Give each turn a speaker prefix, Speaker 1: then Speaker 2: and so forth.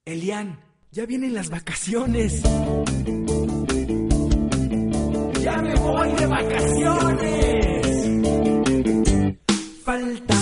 Speaker 1: Elian, ya vienen las vacaciones. ¡Ya me voy de vacaciones! Falta